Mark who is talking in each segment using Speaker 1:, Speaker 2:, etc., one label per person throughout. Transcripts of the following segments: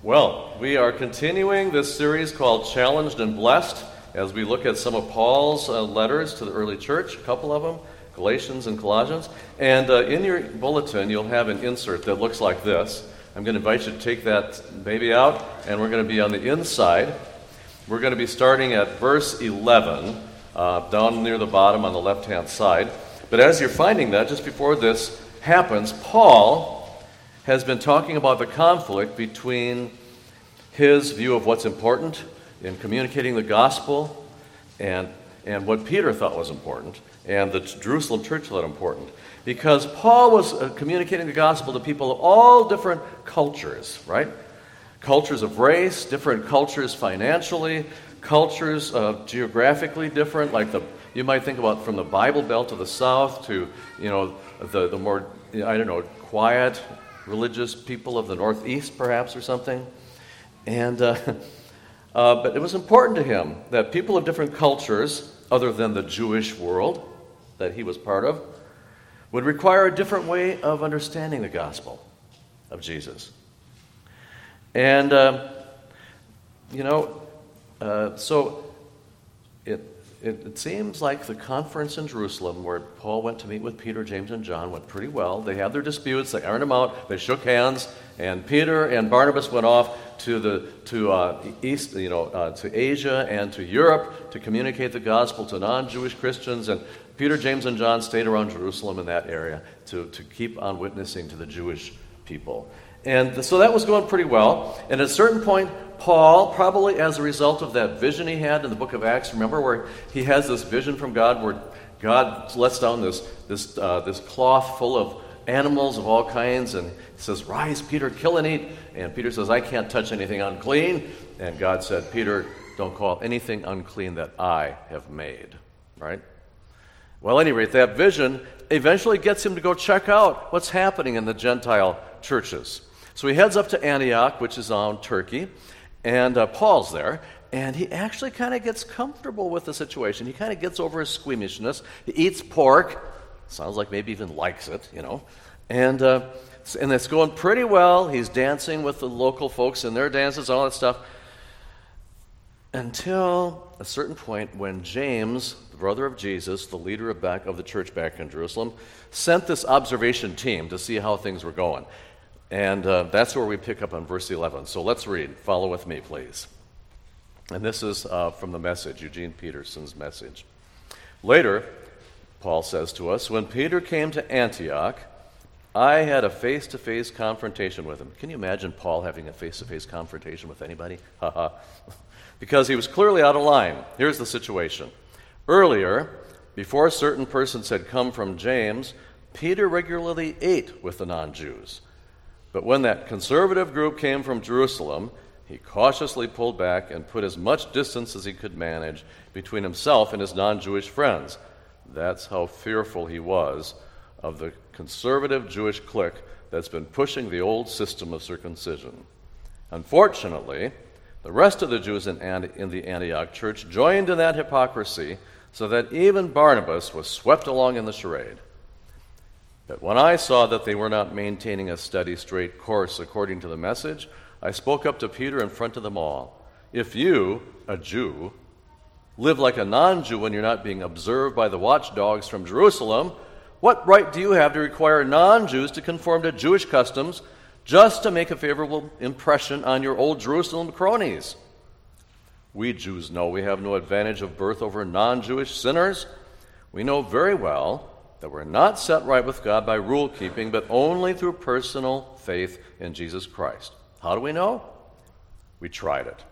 Speaker 1: Well, we are continuing this series called Challenged and Blessed as we look at some of Paul's letters to the early church, a couple of them, Galatians and Colossians. And in your bulletin, you'll have an insert that looks like this. I'm going to invite you to take that baby out, and we're going to be on the inside. We're going to be starting at verse 11, down near the bottom on the left-hand side. But as you're finding that, just before this happens, Paul has been talking about the conflict between his view of what's important in communicating the gospel and what Peter thought was important, and the Jerusalem church thought important. Because Paul was communicating the gospel to people of all different cultures, right? Cultures of race, different cultures financially, cultures geographically different, like you might think about from the Bible Belt to the south to, the more, quiet, religious people of the Northeast, perhaps, or something. And but it was important to him that people of different cultures, other than the Jewish world that he was part of, would require a different way of understanding the gospel of Jesus. And, so it seems like the conference in Jerusalem where Paul went to meet with Peter, James, and John went pretty well. They had their disputes. They ironed them out. They shook hands. And Peter and Barnabas went off to Asia and to Europe to communicate the gospel to non-Jewish Christians. And Peter, James, and John stayed around Jerusalem in that area to keep on witnessing to the Jewish people. And so that was going pretty well. And at a certain point, Paul, probably as a result of that vision he had in the book of Acts, remember where he has this vision from God where God lets down this cloth full of animals of all kinds, and he says, "Rise, Peter, kill and eat." And Peter says, "I can't touch anything unclean." And God said, "Peter, don't call anything unclean that I have made." Right? Well, at any rate, that vision eventually gets him to go check out what's happening in the Gentile churches. So he heads up to Antioch, which is on Turkey, and Paul's there, and he actually kind of gets comfortable with the situation. He kind of gets over his squeamishness. He eats pork. Sounds like maybe even likes it, And it's going pretty well. He's dancing with the local folks in their dances, all that stuff, until a certain point when James, the brother of Jesus, the leader of the church back in Jerusalem, sent this observation team to see how things were going. And that's where we pick up on verse 11. So let's read. Follow with me, please. And this is from the Message, Eugene Peterson's Message. Later, Paul says to us, "When Peter came to Antioch, I had a face-to-face confrontation with him." Can you imagine Paul having a face-to-face confrontation with anybody? Because he was clearly out of line. Here's the situation. Earlier, before certain persons had come from James, Peter regularly ate with the non-Jews. But when that conservative group came from Jerusalem, he cautiously pulled back and put as much distance as he could manage between himself and his non-Jewish friends. That's how fearful he was of the conservative Jewish clique that's been pushing the old system of circumcision. Unfortunately, the rest of the Jews in the Antioch church joined in that hypocrisy, so that even Barnabas was swept along in the charade. But when I saw that they were not maintaining a steady, straight course according to the message, I spoke up to Peter in front of them all. "If you, a Jew, live like a non-Jew when you're not being observed by the watchdogs from Jerusalem, what right do you have to require non-Jews to conform to Jewish customs just to make a favorable impression on your old Jerusalem cronies? We Jews know we have no advantage of birth over non-Jewish sinners. We know very well that we're not set right with God by rule-keeping, but only through personal faith in Jesus Christ. How do we know? We tried it.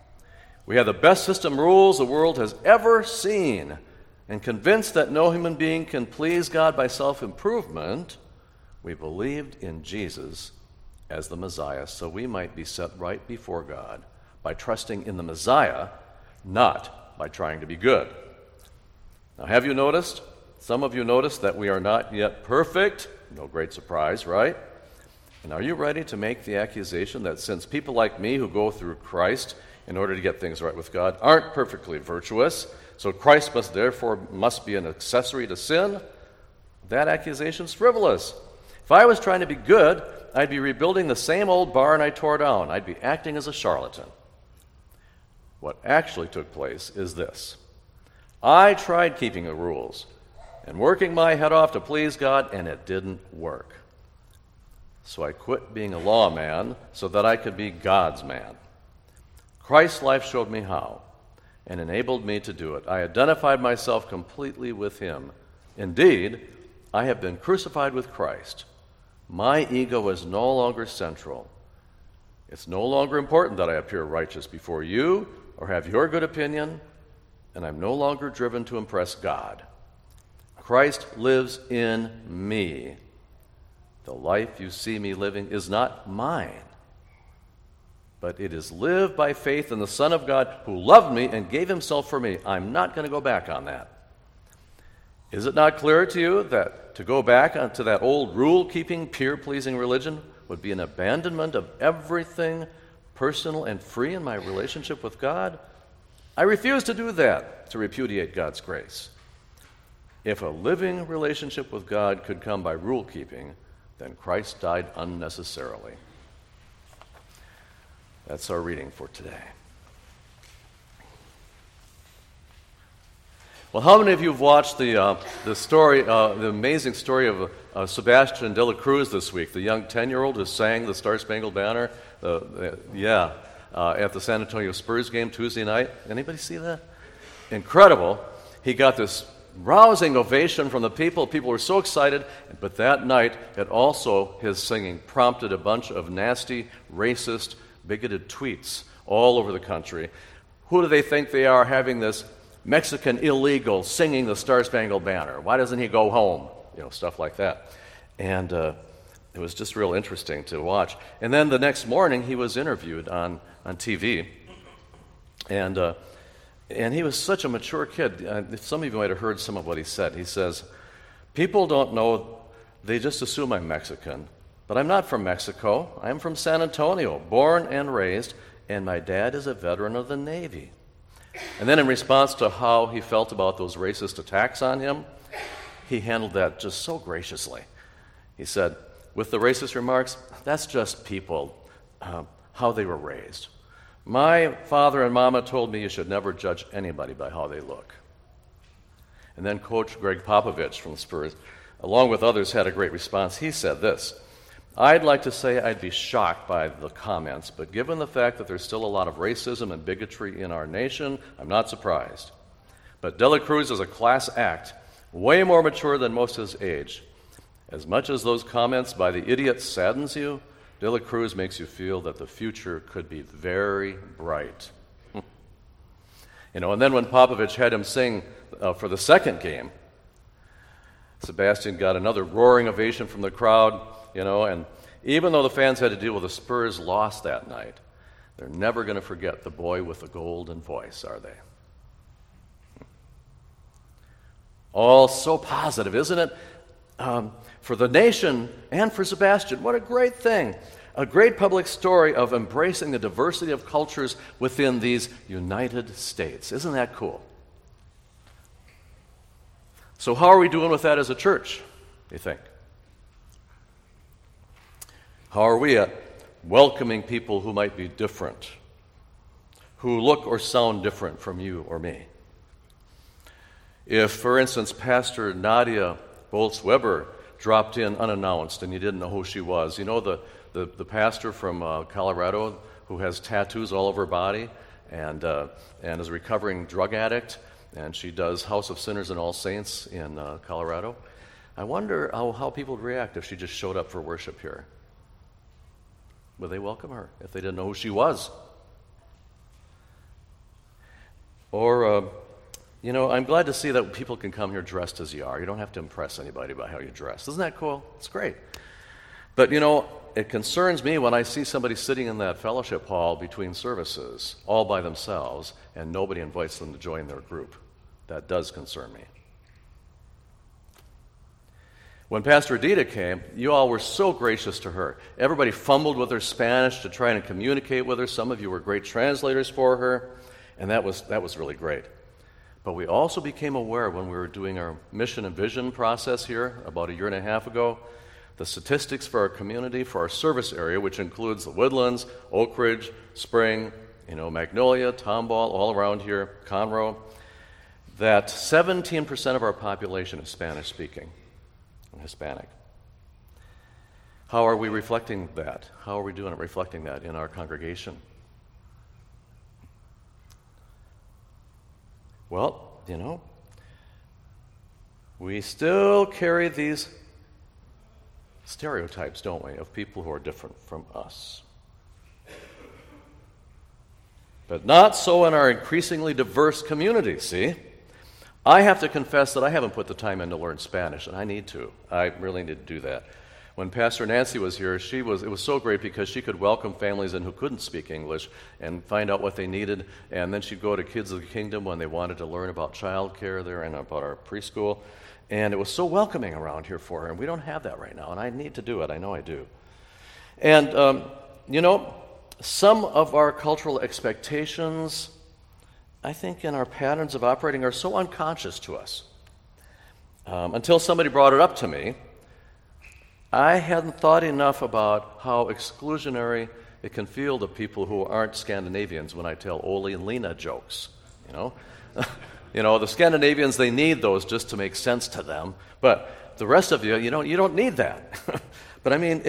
Speaker 1: We have the best system rules the world has ever seen, and convinced that no human being can please God by self-improvement, we believed in Jesus as the Messiah so we might be set right before God by trusting in the Messiah, not by trying to be good." Now, have you noticed? Some of you noticed that we are not yet perfect. No great surprise, right? And are you ready to make the accusation that since people like me who go through Christ in order to get things right with God aren't perfectly virtuous, so Christ must be an accessory to sin? That accusation's frivolous. If I was trying to be good, I'd be rebuilding the same old barn I tore down. I'd be acting as a charlatan. What actually took place is this. I tried keeping the rules and working my head off to please God, and it didn't work. So I quit being a lawman so that I could be God's man. Christ's life showed me how and enabled me to do it. I identified myself completely with him. Indeed, I have been crucified with Christ. My ego is no longer central. It's no longer important that I appear righteous before you or have your good opinion, and I'm no longer driven to impress God. Christ lives in me. The life you see me living is not mine, but it is lived by faith in the Son of God who loved me and gave himself for me. I'm not going to go back on that. Is it not clear to you that to go back onto that old rule-keeping, peer-pleasing religion would be an abandonment of everything personal and free in my relationship with God? I refuse to do that, to repudiate God's grace. If a living relationship with God could come by rule-keeping, then Christ died unnecessarily. That's our reading for today. Well, how many of you have watched the story, the amazing story of Sebastian de la Cruz this week, the young 10-year-old who sang the Star-Spangled Banner? At the San Antonio Spurs game Tuesday night. Anybody see that? Incredible. He got this rousing ovation from the people. People were so excited. But that night, his singing prompted a bunch of nasty, racist, bigoted tweets all over the country. Who do they think they are having this Mexican illegal singing the Star-Spangled Banner? Why doesn't he go home? Stuff like that. And it was just real interesting to watch. And then the next morning, he was interviewed on TV. And he was such a mature kid. Some of you might have heard some of what he said. He says, people don't know, they just assume I'm Mexican. But I'm not from Mexico. I'm from San Antonio, born and raised, and my dad is a veteran of the Navy. And then in response to how he felt about those racist attacks on him, he handled that just so graciously. He said, with the racist remarks, that's just people, how they were raised. My father and mama told me you should never judge anybody by how they look. And then Coach Greg Popovich from the Spurs, along with others, had a great response. He said this, I'd like to say I'd be shocked by the comments, but given the fact that there's still a lot of racism and bigotry in our nation, I'm not surprised. But De La Cruz is a class act, way more mature than most his age. As much as those comments by the idiot saddens you, De La Cruz makes you feel that the future could be very bright. And then when Popovich had him sing for the second game, Sebastian got another roaring ovation from the crowd, and even though the fans had to deal with the Spurs' loss that night, they're never going to forget the boy with the golden voice, are they? All so positive, isn't it? For the nation and for Sebastian, what a great thing. A great public story of embracing the diversity of cultures within these United States. Isn't that cool? So how are we doing with that as a church, do you think? How are we at welcoming people who might be different, who look or sound different from you or me? If, for instance, Pastor Nadia Bolz-Weber dropped in unannounced and you didn't know who she was, the pastor from Colorado who has tattoos all over her body and is a recovering drug addict, and she does House of Sinners and All Saints in Colorado. I wonder how people would react if she just showed up for worship here. Would they welcome her if they didn't know who she was? Or, I'm glad to see that people can come here dressed as you are. You don't have to impress anybody by how you dress. Isn't that cool? It's great. But, it concerns me when I see somebody sitting in that fellowship hall between services all by themselves and nobody invites them to join their group. That does concern me. When Pastor Adita came, you all were so gracious to her. Everybody fumbled with their Spanish to try and communicate with her. Some of you were great translators for her, and that was really great. But we also became aware when we were doing our mission and vision process here about a year and a half ago the statistics for our community, for our service area, which includes the Woodlands, Oak Ridge, Spring, Magnolia, Tomball, all around here, Conroe, that 17% of our population is Spanish-speaking and Hispanic. How are we reflecting that? How are we doing at reflecting that in our congregation? Well, we still carry these stereotypes, don't we, of people who are different from us. But not so in our increasingly diverse community, see? I have to confess that I haven't put the time in to learn Spanish, and I need to. I really need to do that. When Pastor Nancy was here, it was so great because she could welcome families in who couldn't speak English and find out what they needed, and then she'd go to Kids of the Kingdom when they wanted to learn about child care there and about our preschool, and it was so welcoming around here for her, and we don't have that right now, and I need to do it. I know I do. And, some of our cultural expectations, I think, in our patterns of operating are so unconscious to us. Until somebody brought it up to me, I hadn't thought enough about how exclusionary it can feel to people who aren't Scandinavians when I tell Ole and Lena jokes, the Scandinavians, they need those just to make sense to them, but the rest of you, you don't need that. But I mean,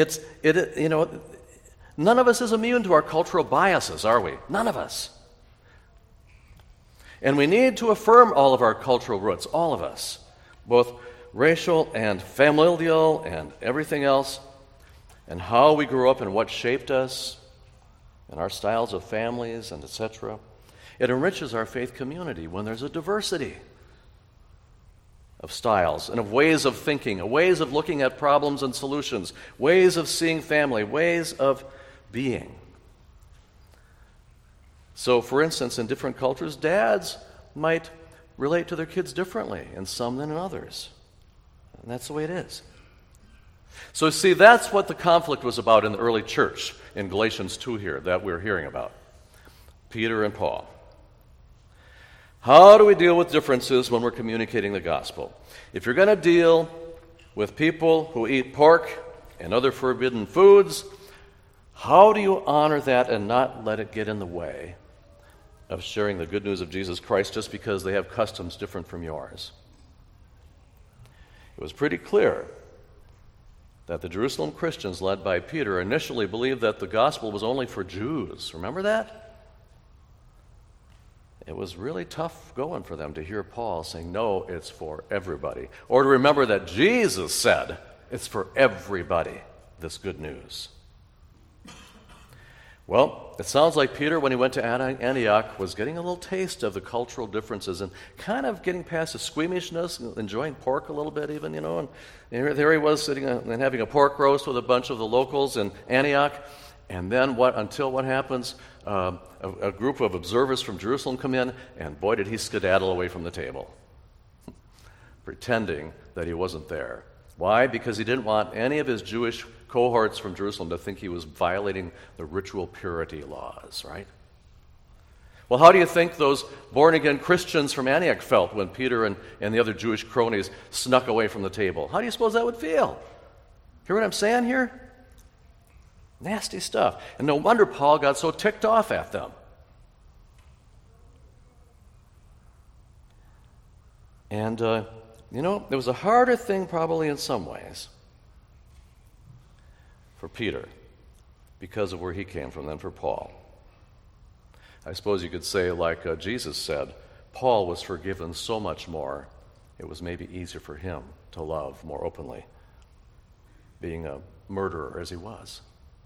Speaker 1: none of us is immune to our cultural biases, are we? None of us. And we need to affirm all of our cultural roots, all of us, both racial and familial and everything else, and how we grew up and what shaped us, and our styles of families and etc. It enriches our faith community when there's a diversity of styles and of ways of thinking, of ways of looking at problems and solutions, ways of seeing family, ways of being. So, for instance, in different cultures, dads might relate to their kids differently in some than in others. And that's the way it is. So, see, that's what the conflict was about in the early church in Galatians 2 here that we're hearing about. Peter and Paul. How do we deal with differences when we're communicating the gospel? If you're going to deal with people who eat pork and other forbidden foods, how do you honor that and not let it get in the way of sharing the good news of Jesus Christ just because they have customs different from yours? It was pretty clear that the Jerusalem Christians, led by Peter, initially believed that the gospel was only for Jews. Remember that? It was really tough going for them to hear Paul saying, no, it's for everybody. Or to remember that Jesus said, it's for everybody, this good news. Well, it sounds like Peter, when he went to Antioch, was getting a little taste of the cultural differences and kind of getting past the squeamishness, enjoying pork a little bit even, and there he was sitting and having a pork roast with a bunch of the locals in Antioch. And then what happens? A group of observers from Jerusalem come in, and boy, did he skedaddle away from the table, pretending that he wasn't there. Why? Because he didn't want any of his Jewish cohorts from Jerusalem to think he was violating the ritual purity laws, right? Well, how do you think those born-again Christians from Antioch felt when Peter and the other Jewish cronies snuck away from the table? How do you suppose that would feel? Hear what I'm saying here? Nasty stuff. And no wonder Paul got so ticked off at them. And, it was a harder thing probably in some ways for Peter because of where he came from than for Paul. I suppose you could say, like Jesus said, Paul was forgiven so much more, it was maybe easier for him to love more openly, being a murderer as he was.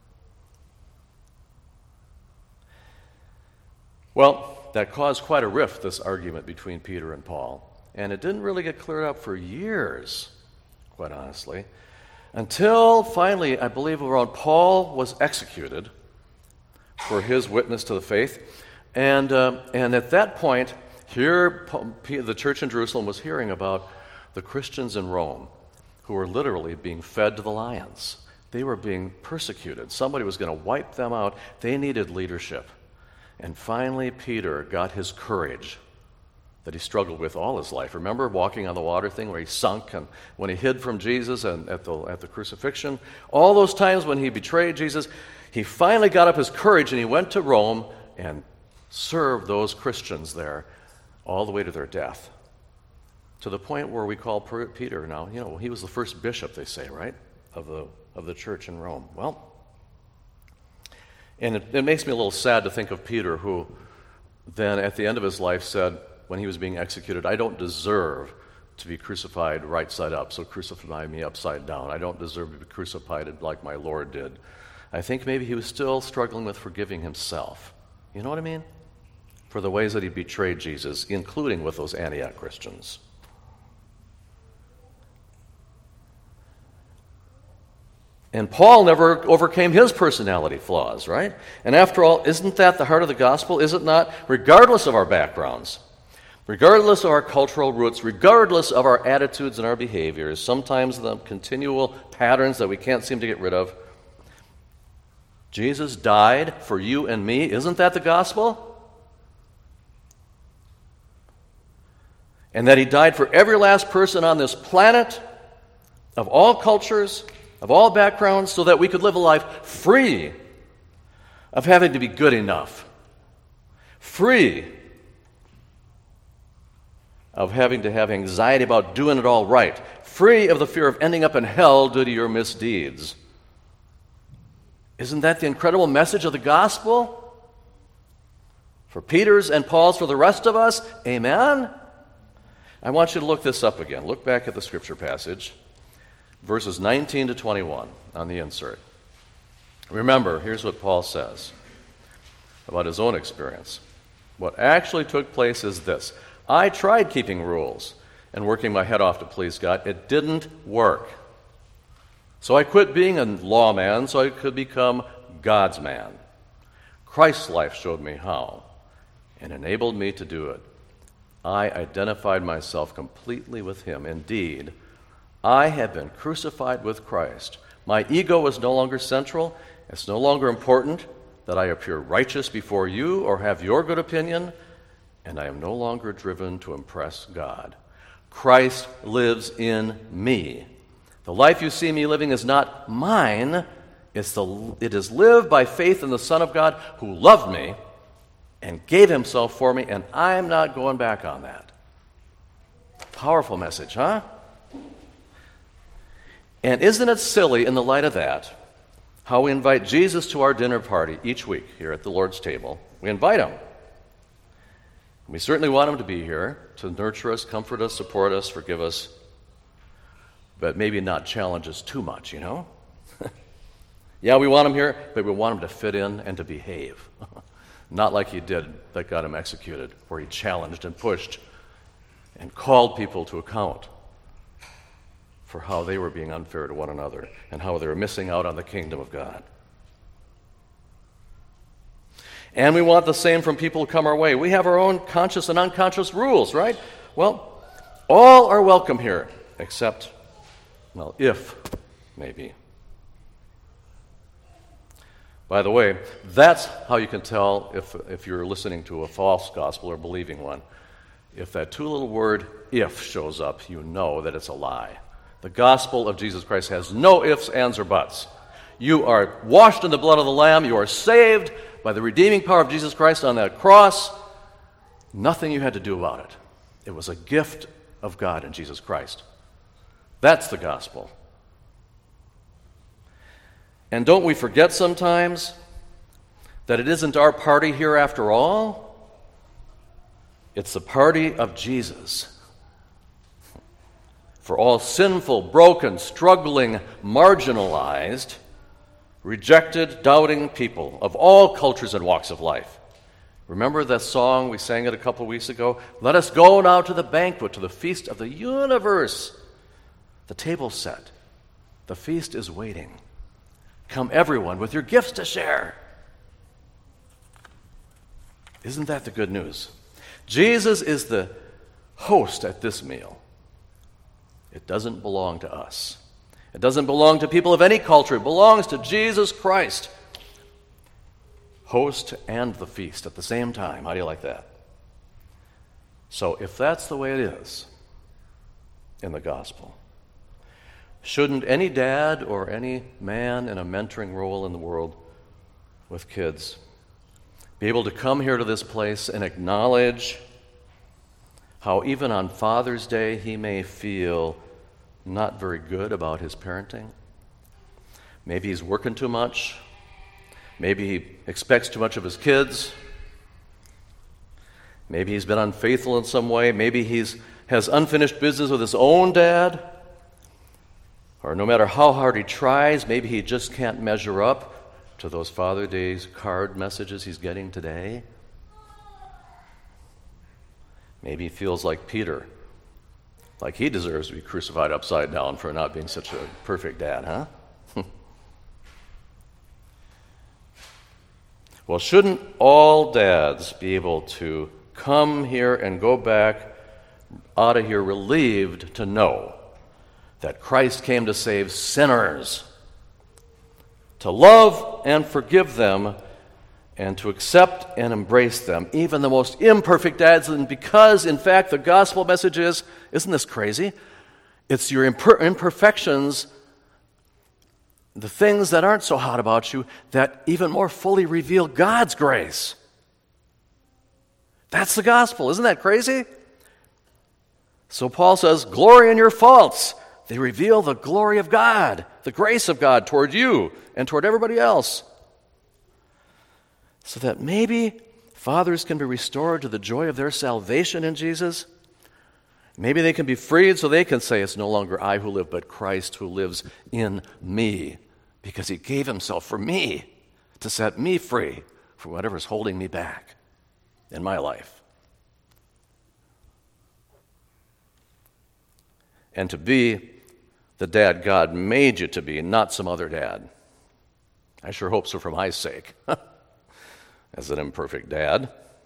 Speaker 1: Well, that caused quite a rift, this argument between Peter and Paul. And it didn't really get cleared up for years, quite honestly, until finally, I believe around Paul was executed for his witness to the faith. And at that point, here the church in Jerusalem was hearing about the Christians in Rome who were literally being fed to the lions. They were being persecuted. Somebody was going to wipe them out. They needed leadership. And finally, Peter got his courage that he struggled with all his life. Remember walking on the water thing where he sunk, and when he hid from Jesus and at the crucifixion? All those times when he betrayed Jesus, he finally got up his courage and he went to Rome and served those Christians there all the way to their death. To the point where we call Peter now, he was the first bishop, they say, right, of the church in Rome. Well, and it makes me a little sad to think of Peter, who then at the end of his life said, when he was being executed, I don't deserve to be crucified right side up, so crucify me upside down. I don't deserve to be crucified like my Lord did. I think maybe he was still struggling with forgiving himself. You know what I mean? For the ways that he betrayed Jesus, including with those Antioch Christians. And Paul never overcame his personality flaws, right? And after all, isn't that the heart of the gospel? Is it not? Regardless of our backgrounds, regardless of our cultural roots, regardless of our attitudes and our behaviors, sometimes the continual patterns that we can't seem to get rid of, Jesus died for you and me. Isn't that the gospel? And that he died for every last person on this planet, of all cultures, of all backgrounds, so that we could live a life free of having to be good enough, free of having to have anxiety about doing it all right, free of the fear of ending up in hell due to your misdeeds. Isn't that the incredible message of the gospel? For Peter's and Paul's, for the rest of us, amen? I want you to look this up again. Look back at the scripture passage, verses 19 to 21 on the insert. Remember, here's what Paul says about his own experience. What actually took place is this. I tried keeping rules and working my head off to please God. It didn't work. So I quit being a lawman so I could become God's man. Christ's life showed me how and enabled me to do it. I identified myself completely with him. Indeed, I have been crucified with Christ. My ego is no longer central. It's no longer important that I appear righteous before you or have your good opinion, and I am no longer driven to impress God. Christ lives in me. The life you see me living is not mine. It is lived by faith in the Son of God who loved me and gave himself for me, and I'm not going back on that. Powerful message, huh? And isn't it silly in the light of that, how we invite Jesus to our dinner party each week here at the Lord's table? We invite him. We certainly want him to be here to nurture us, comfort us, support us, forgive us, but maybe not challenge us too much, you know? Yeah, we want him here, but we want him to fit in and to behave. Not like he did that got him executed, where he challenged and pushed and called people to account for how they were being unfair to one another and how they were missing out on the kingdom of God. And we want the same from people who come our way. We have our own conscious and unconscious rules, right? Well, all are welcome here, except, well, if, maybe. By the way, that's how you can tell if you're listening to a false gospel or believing one. If that two-little word, if, shows up, you know that it's a lie. The gospel of Jesus Christ has no ifs, ands, or buts. You are washed in the blood of the Lamb. You are saved by the redeeming power of Jesus Christ on that cross. Nothing you had to do about it. It was a gift of God in Jesus Christ. That's the gospel. And don't we forget sometimes that it isn't our party here after all? It's the party of Jesus. For all sinful, broken, struggling, marginalized, rejected, doubting people of all cultures and walks of life. Remember that song, we sang it a couple weeks ago? Let us go now to the banquet, to the feast of the universe. The table's set. The feast is waiting. Come everyone with your gifts to share. Isn't that the good news? Jesus is the host at this meal. It doesn't belong to us. It doesn't belong to people of any culture. It belongs to Jesus Christ. Host and the feast at the same time. How do you like that? So if that's the way it is in the gospel, shouldn't any dad or any man in a mentoring role in the world with kids be able to come here to this place and acknowledge how even on Father's Day he may feel not very good about his parenting? Maybe he's working too much. Maybe he expects too much of his kids. Maybe he's been unfaithful in some way. Maybe he has unfinished business with his own dad. Or no matter how hard he tries, maybe he just can't measure up to those Father's Day card messages he's getting today. Maybe he feels like Peter, like he deserves to be crucified upside down for not being such a perfect dad, huh? Well, shouldn't all dads be able to come here and go back out of here relieved to know that Christ came to save sinners, to love and forgive them, and to accept and embrace them, even the most imperfect dads? And because, in fact, the gospel message is, isn't this crazy? It's your imperfections, the things that aren't so hot about you, that even more fully reveal God's grace. That's the gospel. Isn't that crazy? So Paul says, glory in your faults. They reveal the glory of God, the grace of God toward you and toward everybody else. So that maybe fathers can be restored to the joy of their salvation in Jesus. Maybe they can be freed so they can say, it's no longer I who live, but Christ who lives in me, because he gave himself for me to set me free from whatever's holding me back in my life. And to be the dad God made you to be, not some other dad. I sure hope so for my sake, as an imperfect dad.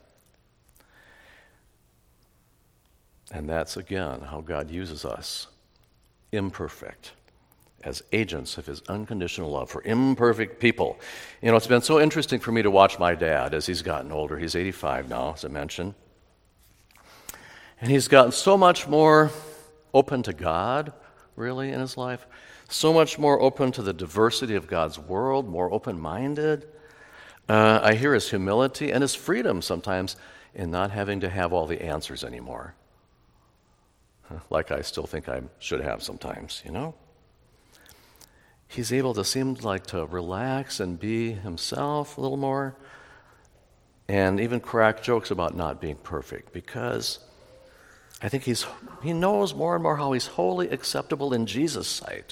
Speaker 1: And that's, again, how God uses us, imperfect, as agents of his unconditional love for imperfect people. You know, it's been so interesting for me to watch my dad as he's gotten older. He's 85 now, as I mentioned. And he's gotten so much more open to God, really, in his life. So much more open to the diversity of God's world, more open-minded. I hear his humility and his freedom sometimes in not having to have all the answers anymore. Like I still think I should have sometimes, you know? He's able to seem like to relax and be himself a little more, and even crack jokes about not being perfect, because I think he knows more and more how he's wholly acceptable in Jesus' sight.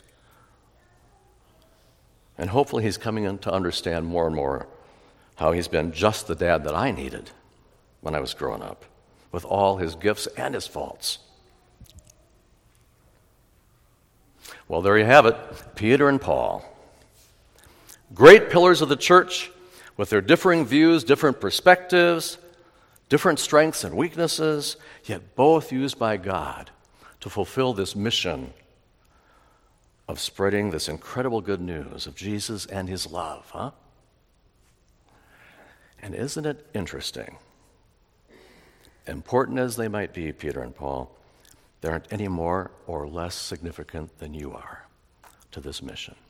Speaker 1: And hopefully he's coming in to understand more and more how he's been just the dad that I needed when I was growing up, with all his gifts and his faults. Well, there you have it, Peter and Paul. Great pillars of the church with their differing views, different perspectives, different strengths and weaknesses, yet both used by God to fulfill this mission of spreading this incredible good news of Jesus and his love, huh? And isn't it interesting? Important as they might be, Peter and Paul, they aren't any more or less significant than you are to this mission.